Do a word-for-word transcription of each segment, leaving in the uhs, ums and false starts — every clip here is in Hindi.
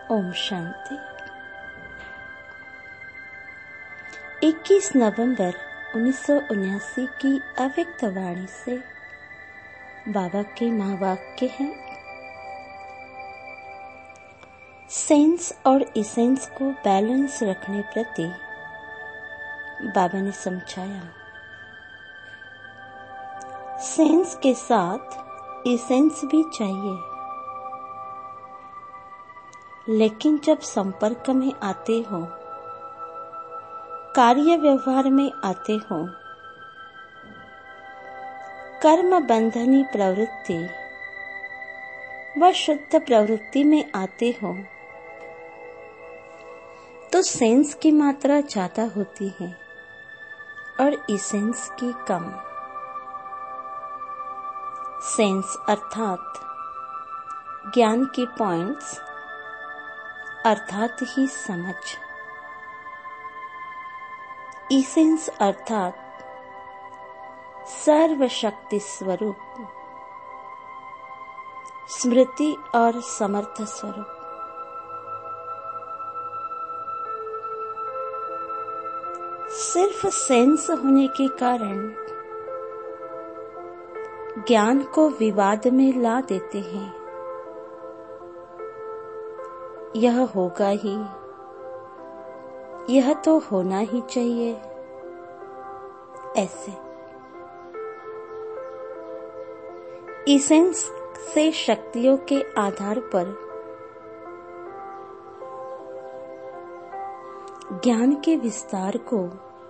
ओम शांति। इक्कीस नवंबर उन्नीस सौ उन्यासी की अव्यक्त वाणी से बाबा के महावाक्य हैं। सेंस और इसेंस को बैलेंस रखने प्रति बाबा ने समझाया। सेंस के साथ इसेंस भी चाहिए, लेकिन जब संपर्क में आते हो, कार्य व्यवहार में आते हो, कर्म बंधनी प्रवृत्ति व शुद्ध प्रवृत्ति में आते हो, तो सेंस की मात्रा ज्यादा होती है और इसेंस की कम। सेंस अर्थात ज्ञान की पॉइंट्स अर्थात ही समझ। इसेंस अर्थात सर्वशक्ति स्वरूप, स्मृति और समर्थ स्वरूप। सिर्फ सेंस होने के कारण ज्ञान को विवाद में ला देते हैं। यह होगा ही, यह तो होना ही चाहिए, ऐसे। इसेंस से शक्तियों के आधार पर ज्ञान के विस्तार को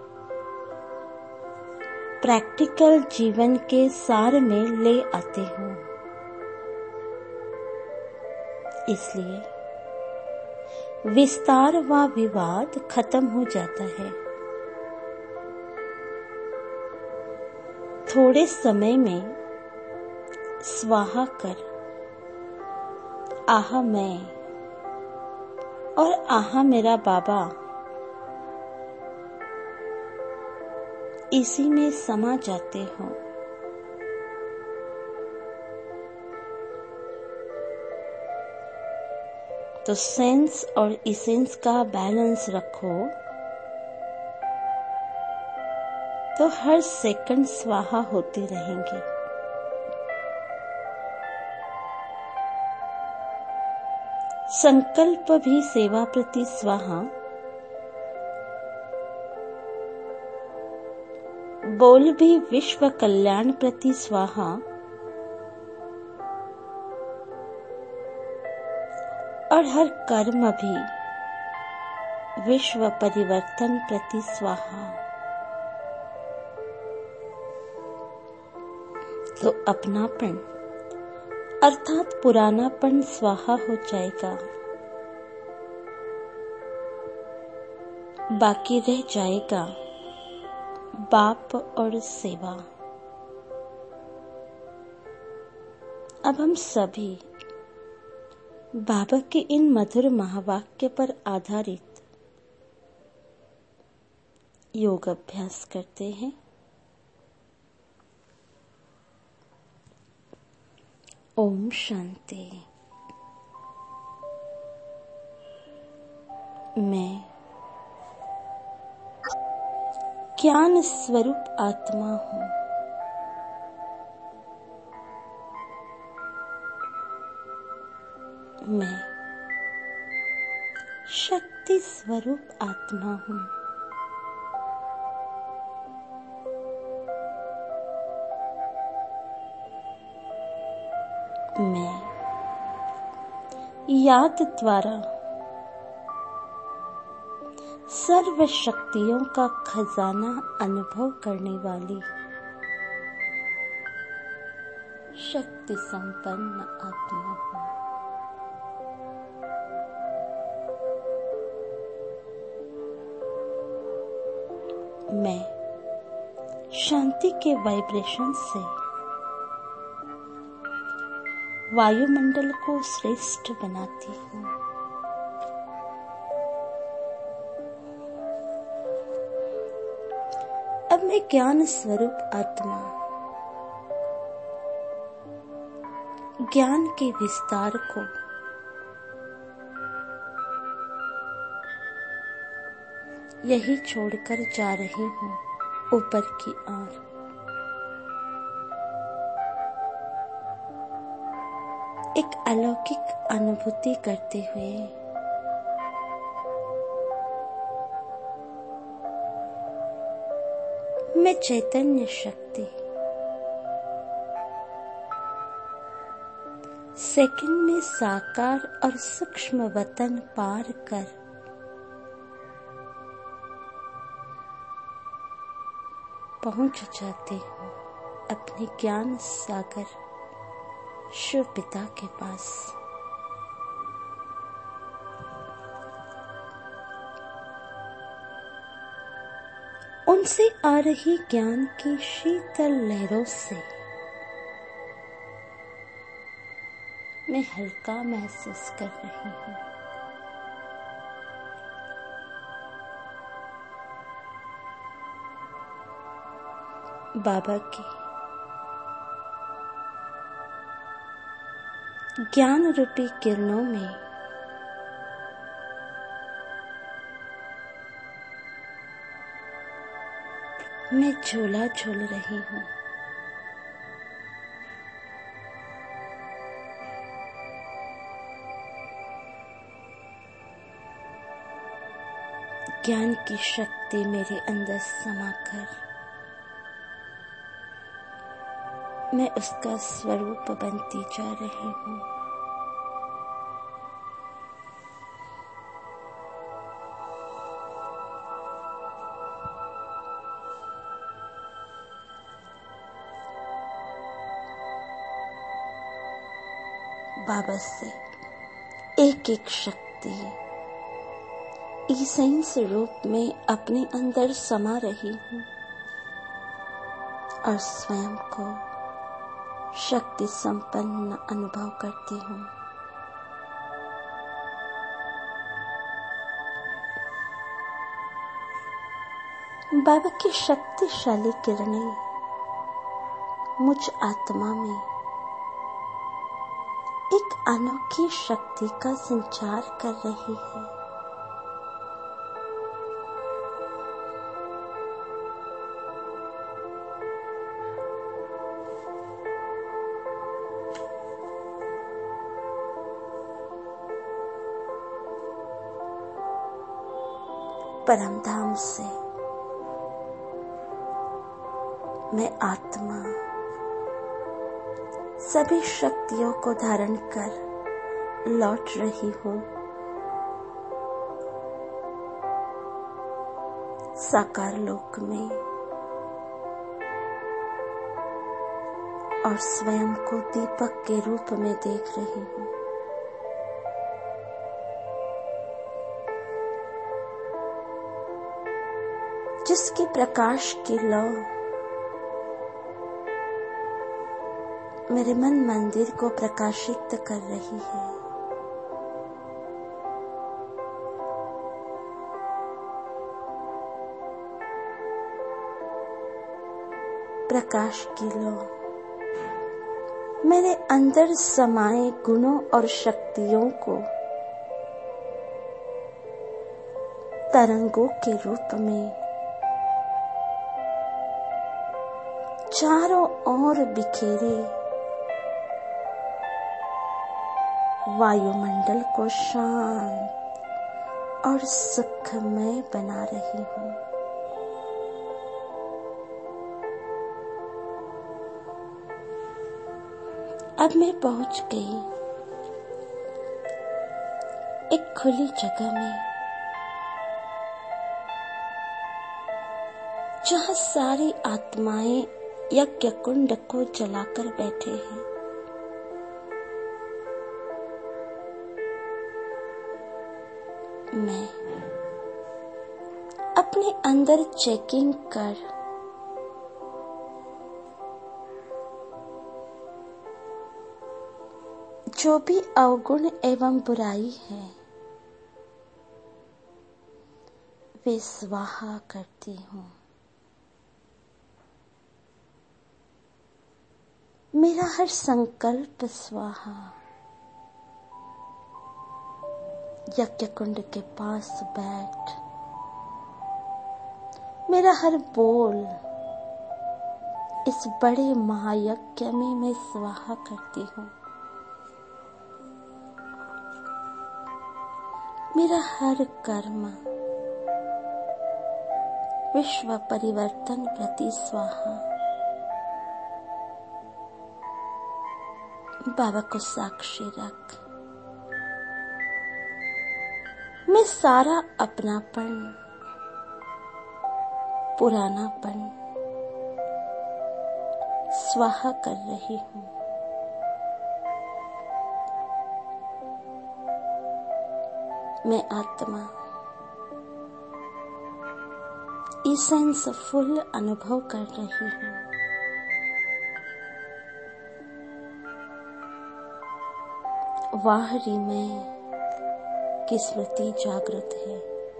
प्रैक्टिकल जीवन के सार में ले आते हो। इसलिए विस्तार व विवाद खत्म हो जाता है। थोड़े समय में स्वाहा कर आहा मैं और आहा मेरा बाबा, इसी में समा जाते हो। तो सेंस और इसेंस का बैलेंस रखो, तो हर सेकंड स्वाहा होते रहेंगे। संकल्प भी सेवा प्रति स्वाहा, बोल भी विश्व कल्याण प्रति स्वाहा और हर कर्म भी विश्व परिवर्तन प्रति स्वाहा। तो अपनापन अर्थात पुरानापन स्वाहा हो जाएगा, बाकी रह जाएगा बाप और सेवा। अब हम सभी बाबा के इन मधुर महावाक्य पर आधारित योग अभ्यास करते हैं। ओम शांति। मैं ज्ञान स्वरूप आत्मा हूँ। मैं शक्ति स्वरूप आत्मा हूँ। मैं याद द्वारा सर्व शक्तियों का खजाना अनुभव करने वाली शक्ति संपन्न आत्मा हूँ। मैं शांति के वाइब्रेशन से वायुमंडल को श्रेष्ठ बनाती हूँ। अब मैं ज्ञान स्वरूप आत्मा ज्ञान के विस्तार को यही छोड़कर जा रही हूँ ऊपर की ओर। एक अलौकिक अनुभूति करते हुए मैं चैतन्य शक्ति सेकंड में साकार और सूक्ष्म वतन पार कर पहुंच जाती हूँ अपने ज्ञान सागर शिव पिता के पास। उनसे आ रही ज्ञान की शीतल लहरों से मैं हल्का महसूस कर रही हूँ। बाबा की ज्ञान रूपी किरणों में मैं झूला झूल रही हूँ। ज्ञान की शक्ति मेरे अंदर समाकर मैं उसका स्वरूप बनती जा रही हूँ। बाबा से एक एक शक्ति ईसेंस रूप में अपने अंदर समा रही हूँ और स्वयं को शक्ति संपन्न अनुभव करती हूँ। बाबा की शक्तिशाली किरणें मुझ आत्मा में एक अनोखी शक्ति का संचार कर रही है। परमधाम से मैं आत्मा सभी शक्तियों को धारण कर लौट रही हूँ साकार लोक में और स्वयं को दीपक के रूप में देख रही हूँ। जिसकी प्रकाश की लौ मेरे मन मंदिर को प्रकाशित कर रही है। प्रकाश की लौ मेरे अंदर समाये गुणों और शक्तियों को तरंगों के रूप में चारों ओर बिखेरे वायुमंडल को शांत और सुखमय बना रही हूँ। अब मैं पहुंच गई एक खुली जगह में जहाँ सारी आत्माएं यज्ञ कुंड को जलाकर बैठे हैं। मैं अपने अंदर चेकिंग कर जो भी अवगुण एवं बुराई है वे स्वाहा करती हूँ। मेरा हर संकल्प स्वाहा यज्ञ कुंड के पास बैठ मेरा हर बोल इस बड़े महायज्ञ में मैं स्वाहा करती हूँ। मेरा हर कर्म विश्व परिवर्तन प्रति स्वाहा। बाबा को साक्षी रख। मैं सारा अपनापन, पुरानापन स्वाहा कर रही हूँ। मैं आत्मा इसेंस फुल अनुभव कर रही हूँ। वाहरी में की स्मृति जागृत है।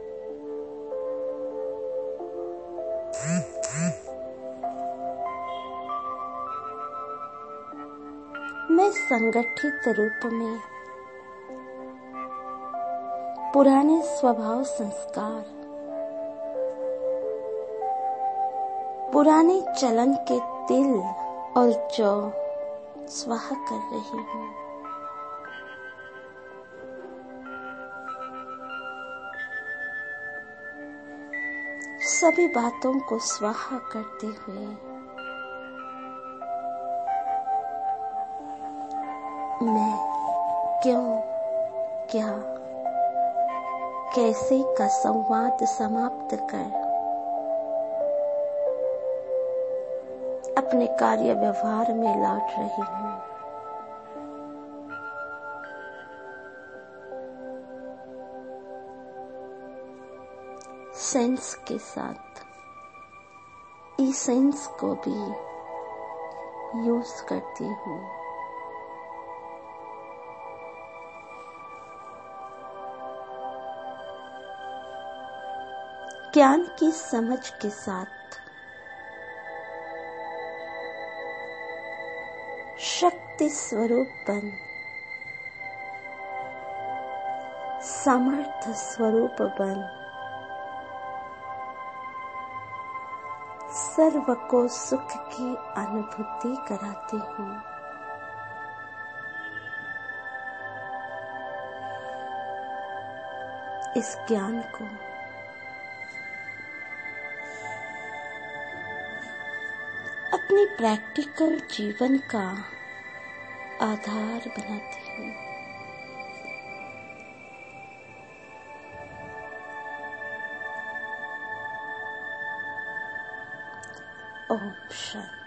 मैं संगठित रूप में पुराने स्वभाव संस्कार, पुराने चलन के तिल और जौ स्वाहा कर रही हूँ। सभी बातों को स्वाहा करते हुए मैं क्यों, क्या, कैसे का संवाद समाप्त कर अपने कार्य व्यवहार में लौट रही हूँ। सेंस के साथ ई सेंस को भी यूज करती हूँ। ज्ञान की समझ के साथ शक्ति स्वरूप बन, सामर्थ्य स्वरूप बन, सर्व को सुख की अनुभूति कराती हूँ। इस ज्ञान को अपनी प्रैक्टिकल जीवन का आधार बनाती हूँ। ओम शांति।